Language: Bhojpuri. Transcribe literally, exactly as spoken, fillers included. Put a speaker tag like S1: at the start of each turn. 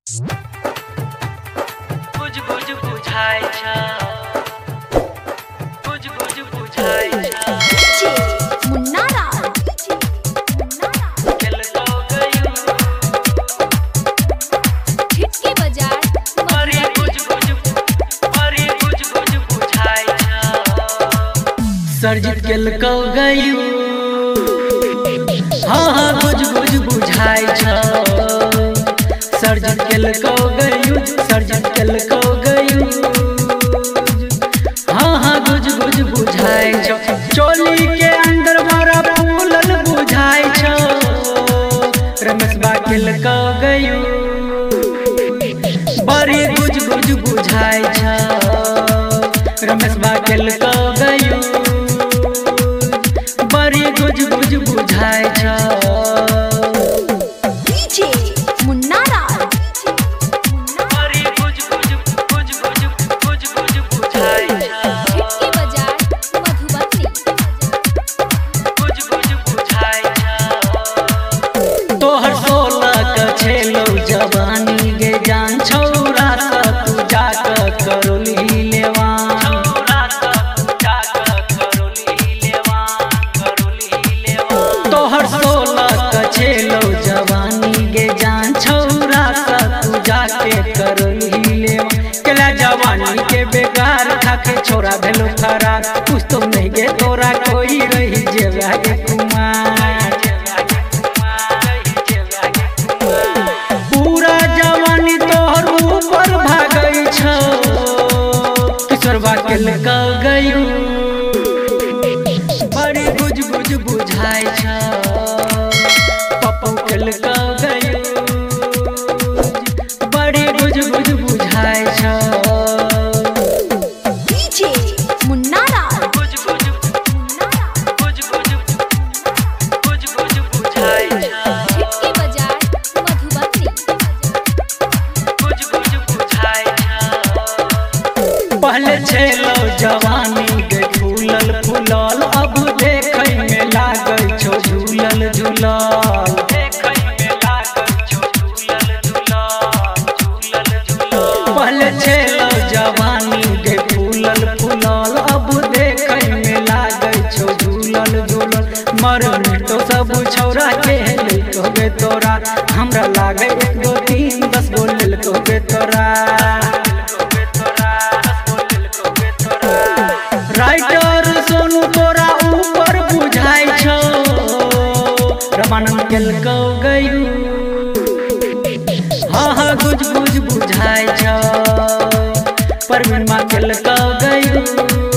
S1: बुझ बुझ बुझाय छ बुझ बुझ बुझाय छ
S2: मुन्ना राज
S1: चल तो गयो
S2: ठिठकी बाजार
S1: अरे बुझ बुझ अरे बुझ बुझ बुझाय छ सर्जित केल को गयो हाँ हाँ बुझ बुझ बुझाय छ सर्जित केल को गयो सर्जित केल को गयो हाँ हाँ बुझ बुझ बुझाय छ चोली के अंदर मारा फूलल बुझाय छ रमेश बा केल को गयो बड़ी बुझ बुझ बुझाय छ रमेश बा केल को गयो बड़ी बुझ बुझ बुझाय छ
S2: मुन्ना राज
S1: अरे बुझ बुझ बुझ बुझ बुझ बुझ बुझाय छ
S2: ठिठकी बाजार मधुबनी
S1: बुझ बुझ बुझाय छ तोहर सोलह क छेलो जवानी गे जान छौरा स तू जाक करोली लेवान छौरा स तू जाक करोली लेवान करोली लेवान तोहर सोलह क छेलो जवानी गे जान छौरा स तू जाके करोली लेवान केला जवानी के बेकार खाके छोरा भेलो खराब कुछ तो नहीं गे तोरा कोई रही जेवा गे कुमार पूरा जवानी तोहर ऊपर भागई छ किशोरबा केल को गयो बड़ी बुझ बुझ बुझाय छ पप्पू केल को गयो बड़ी बुझ बुझ बुझाय छ
S2: मुन्ना राज
S1: बुझ बुझ बुझ बुझ बुझ बुझ बुझाय छ
S2: ठिठकी बाजार मधुबनी
S1: बुझ बुझ बुझाय छ पहले छेलो जवानी गे फूलल फूलल अब देखै में लागै छौ झूलल झूलल देखै में लागै छौ झूलल झूलल झूलल झूलल पहले छेलो जवानी गे फूलल फूलल अब देखै में लागै छौ झूलल झूलल मरन तो सब छौरा के लइको गे तोरा हमरा लागै एक दो तीन दस गो लइको गे तोरा राइटर सोनू तोरा ऊपर बुझाय छ रमानंद केल को गयो हाँ हाँ बुझ बुझ बुझाय छ परवीन मा केल को गयो